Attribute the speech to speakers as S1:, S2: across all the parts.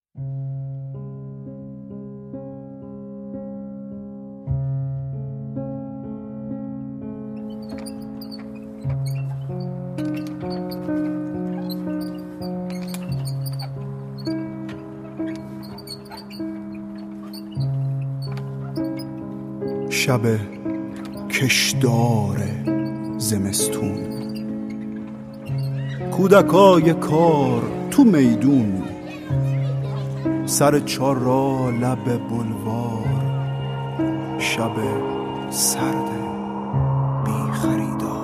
S1: شب کشدار زمستون، کودکای کار تو میدون، سر چارا لب بلوار، شب سرد بی خریدار.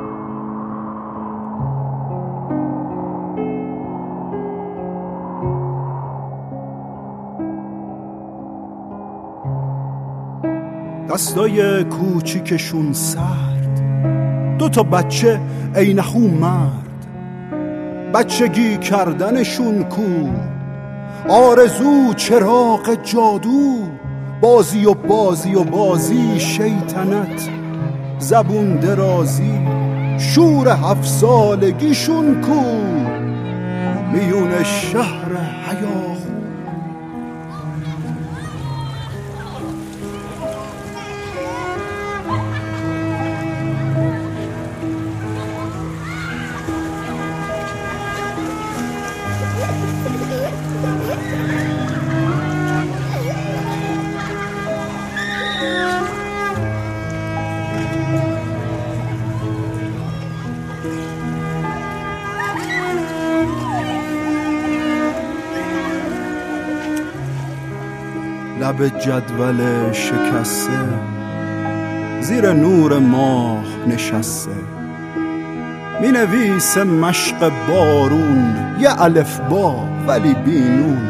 S1: دستای کوچیکشون سرد، 2 بچه عینخو مرد، بچگی کردنشون کو، آرزو چراغ جادو، بازی و بازی و بازی، شیطنت زبون درازی، شور 7 سالگیشون کو، میون شهر هیاهو. لب جدول شکسته، زیر نور ماه نشسته، می نویسه مشق بارون، یه الفبا ولی بینون،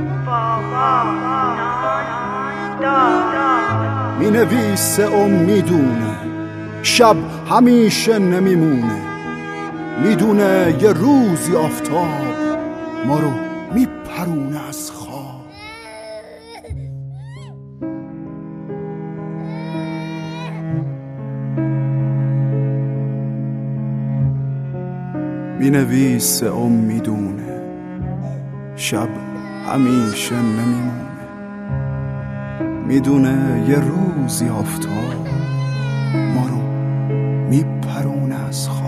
S1: می نویسه و میدونه شب همیشه نمیمونه، میدونه یه روزی آفتاب ما رو میپرونه از خواب. می نویسه و میدونه شب همیشه نمیمونه، میدونه یه روزی آفتاب ما رو میپرونه از خواب.